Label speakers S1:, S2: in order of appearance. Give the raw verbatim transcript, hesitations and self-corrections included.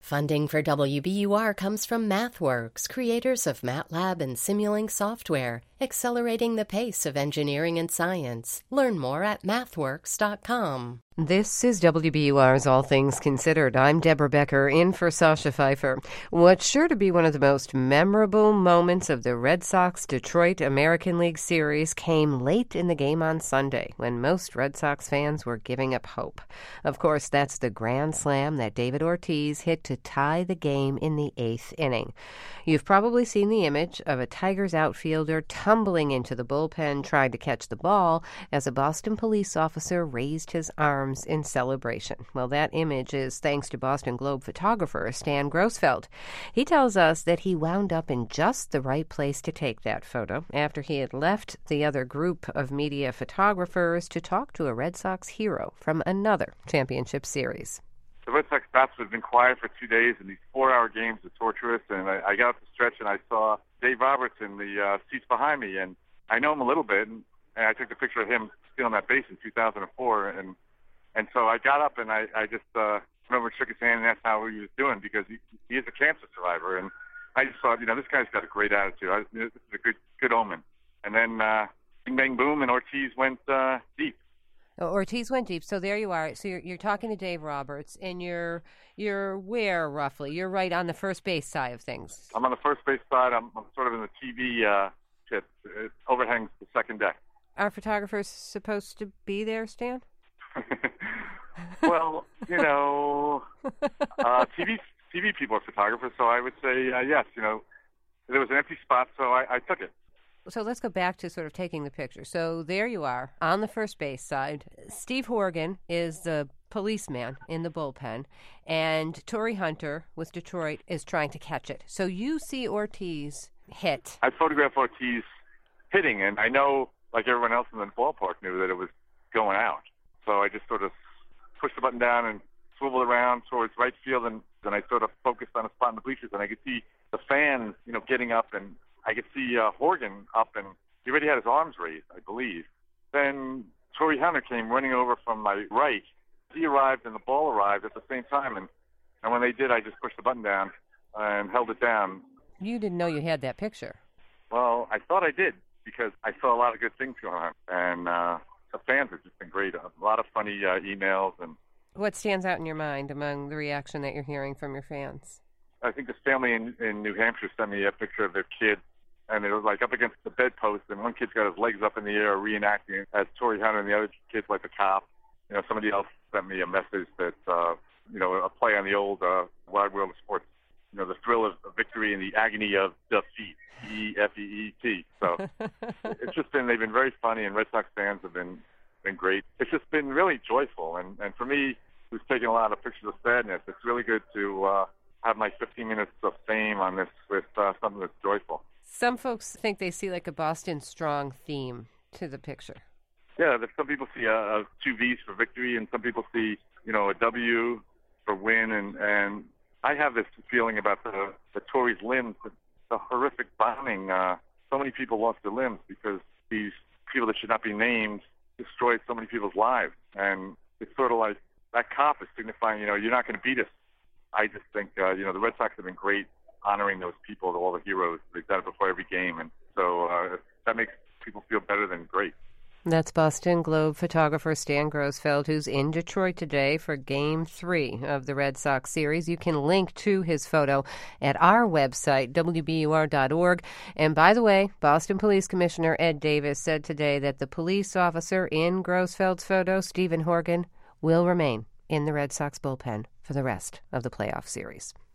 S1: Funding for W B U R comes from MathWorks, creators of MATLAB and Simulink software, accelerating the pace of engineering and science. Learn more at mathworks dot com.
S2: This is W B U R's All Things Considered. I'm Deborah Becker, in for Sasha Pfeiffer. What's sure to be one of the most memorable moments of the Red Sox-Detroit American League Series came late in the game on Sunday, when most Red Sox fans were giving up hope. Of course, that's the grand slam that David Ortiz hit to tie the game in the eighth inning. You've probably seen the image of a Tigers outfielder tumbling into the bullpen trying to catch the ball as a Boston police officer raised his arms in celebration. Well, that image is thanks to Boston Globe photographer Stan Grossfeld. He tells us that he wound up in just the right place to take that photo after he had left the other group of media photographers to talk to a Red Sox hero from another championship series.
S3: The Red Sox bats have been quiet for two days, and these four-hour games are torturous. And I, I got up the stretch, and I saw Dave Roberts in the uh, seats behind me, and I know him a little bit, and, and I took a picture of him stealing that base in two thousand four, and and so I got up, and I, I just uh, remember shook his hand and asked how he was doing, because he, he is a cancer survivor, and I just thought, you know, this guy's got a great attitude. I, this is a good good omen. And then uh, bing, bang, boom, and Ortiz went uh, deep.
S2: Ortiz went deep. So there you are. So you're, you're talking to Dave Roberts, and you're you're where roughly? You're right on the first base side of things.
S3: I'm on the first base side. I'm, I'm sort of in the T V uh, pit. It overhangs the second deck.
S2: Are photographers supposed to be there, Stan?
S3: Well, you know, uh, T V T V people are photographers, so I would say uh, yes. You know, there was an empty spot, so I, I took it.
S2: So let's go back to sort of taking the picture. So there you are on the first base side. Steve Horgan is the policeman in the bullpen, and Torrey Hunter with Detroit is trying to catch it. So you see Ortiz hit.
S3: I photographed Ortiz hitting, and I know, like everyone else in the ballpark, knew that it was going out. So I just sort of pushed the button down and swiveled around towards right field, and then I sort of focused on a spot in the bleachers, and I could see the fans, you know, getting up, and I could see uh, Horgan up, and he already had his arms raised, I believe. Then Torrey Hunter came running over from my right. He arrived, and the ball arrived at the same time, and, and when they did, I just pushed the button down and held it down.
S2: You didn't know you had that picture.
S3: Well, I thought I did, because I saw a lot of good things going on, and uh, the fans have just been great. A lot of funny uh, emails. And
S2: what stands out in your mind among the reaction that you're hearing from your fans?
S3: I think this family in, in New Hampshire sent me a picture of their kid, and it was like up against the bedpost, and one kid's got his legs up in the air reenacting as Torrey Hunter, and the other kid's like a cop. You know, somebody else sent me a message that, uh, you know, a play on the old uh, Wide World of Sports, you know, the thrill of victory and the agony of defeat, E F E E T. So it's just been, they've been very funny, and Red Sox fans have been, been great. It's just been really joyful, and, and for me, who's taking a lot of pictures of sadness, it's really good to uh, have my fifteen minutes of fame on this with uh, something that's joyful.
S2: Some folks think they see like a Boston Strong theme to the picture.
S3: Yeah, some people see uh, uh, two V's for victory, and some people see, you know, a W for win, and, and I have this feeling about the, the Torrey's limbs, the, the horrific bombing. Uh, so many people lost their limbs because these people that should not be named destroyed so many people's lives, and it's sort of like that cop is signifying, you know, you're not going to beat us. I just think, uh, you know, the Red Sox have been great honoring those people, all the heroes. They've done it before every game, and so uh, that makes people feel better than great.
S2: That's Boston Globe photographer Stan Grossfeld, who's in Detroit today for Game three of the Red Sox series. You can link to his photo at our website, W B U R dot org. And by the way, Boston Police Commissioner Ed Davis said today that the police officer in Grossfeld's photo, Stephen Horgan, will remain in the Red Sox bullpen for the rest of the playoff series.